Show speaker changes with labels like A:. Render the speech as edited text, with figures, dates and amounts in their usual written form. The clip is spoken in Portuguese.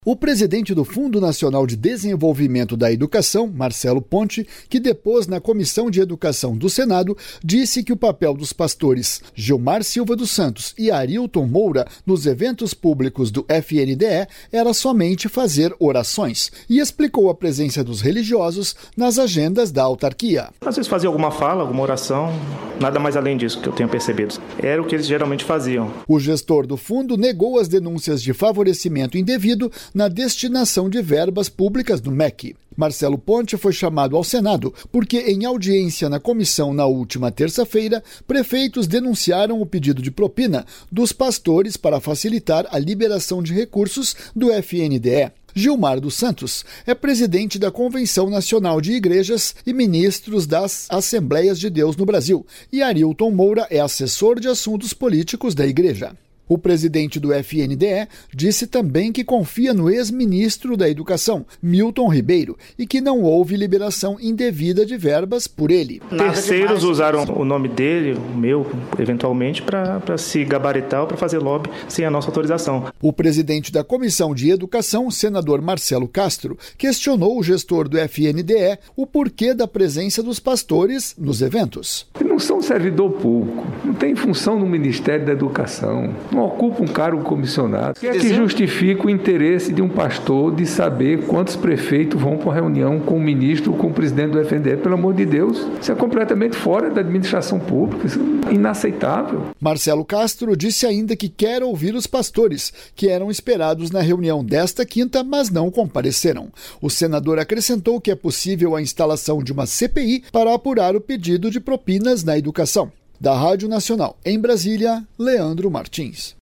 A: O presidente do Fundo Nacional de Desenvolvimento da Educação, Marcelo Ponte, que depôs na Comissão de Educação do Senado, disse que o papel dos pastores Gilmar Silva dos Santos e Arilton Moura nos eventos públicos do FNDE era somente fazer orações e explicou a presença dos religiosos nas agendas da autarquia.
B: Às vezes fazia alguma fala, alguma oração, nada mais além disso que eu tenho percebido. Era o que eles geralmente faziam.
A: O gestor do fundo negou as denúncias de favorecimento indevido na destinação de verbas públicas do MEC. Marcelo Ponte foi chamado ao Senado porque, em audiência na comissão na última terça-feira, prefeitos denunciaram o pedido de propina dos pastores para facilitar a liberação de recursos do FNDE. Gilmar dos Santos é presidente da Convenção Nacional de Igrejas e ministros das Assembleias de Deus no Brasil, e Arilton Moura é assessor de assuntos políticos da Igreja. O presidente do FNDE disse também que confia no ex-ministro da Educação, Milton Ribeiro, e que não houve liberação indevida de verbas por ele.
B: Terceiros usaram o nome dele, o meu, eventualmente, para se gabaritar ou para fazer lobby sem a nossa autorização.
A: O presidente da Comissão de Educação, senador Marcelo Castro, questionou o gestor do FNDE o porquê da presença dos pastores nos eventos.
C: Não são servidor público, não tem função no Ministério da Educação, não ocupa um cargo comissionado. O que é que justifica o interesse de um pastor de saber quantos prefeitos vão para uma reunião com o ministro ou com o presidente do FNDE? Pelo amor de Deus, isso é completamente fora da administração pública, isso é inaceitável.
A: Marcelo Castro disse ainda que quer ouvir os pastores, que eram esperados na reunião desta quinta, mas não compareceram. O senador acrescentou que é possível a instalação de uma CPI para apurar o pedido de propinas na educação. Da Rádio Nacional, em Brasília, Leandro Martins.